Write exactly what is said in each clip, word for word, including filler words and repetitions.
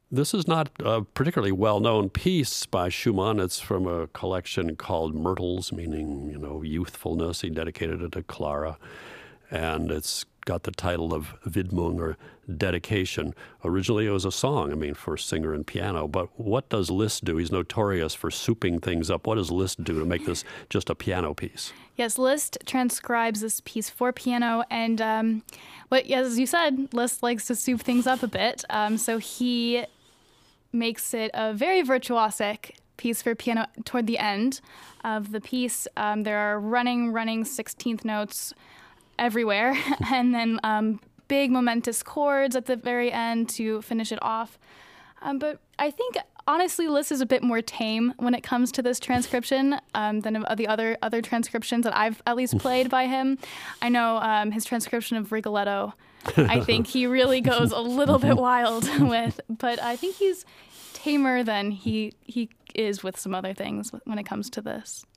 This is not a particularly well-known piece by Schumann. It's from a collection called Myrtles, meaning, you know, youthfulness. He dedicated it to Clara. And it's got the title of Widmung, or dedication. Originally, it was a song, I mean, for singer and piano. But what does Liszt do? He's notorious for souping things up. What does Liszt do to make this just a piano piece? Yes, Liszt transcribes this piece for piano. And um, what, as you said, Liszt likes to soup things up a bit. Um, so he makes it a very virtuosic piece for piano toward the end of the piece. Um, there are running, running sixteenth notes everywhere, and then um, big momentous chords at the very end to finish it off. Um, but I think, honestly, Liszt is a bit more tame when it comes to this transcription um, than of the other other transcriptions that I've at least played by him. I know um, his transcription of Rigoletto, I think he really goes a little bit wild with, but I think he's tamer than he he is with some other things when it comes to this.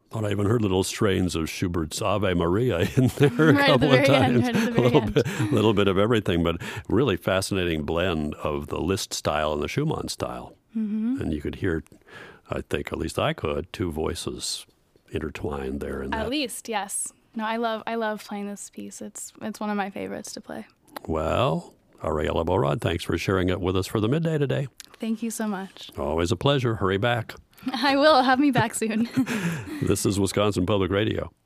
Oh, I even heard little strains of Schubert's Ave Maria in there a Right at the couple of very end, times. right at the a very little end. bit, little bit of everything, but really fascinating blend of the Liszt style and the Schumann style. Mm-hmm. And you could hear, I think, at least I could, two voices intertwined there. In At that. least, yes. No, I love I love playing this piece. It's it's one of my favorites to play. Well, Ariella Borod, thanks for sharing it with us for the midday today. Thank you so much. Always a pleasure. Hurry back. I will. Have me back soon. This is Wisconsin Public Radio.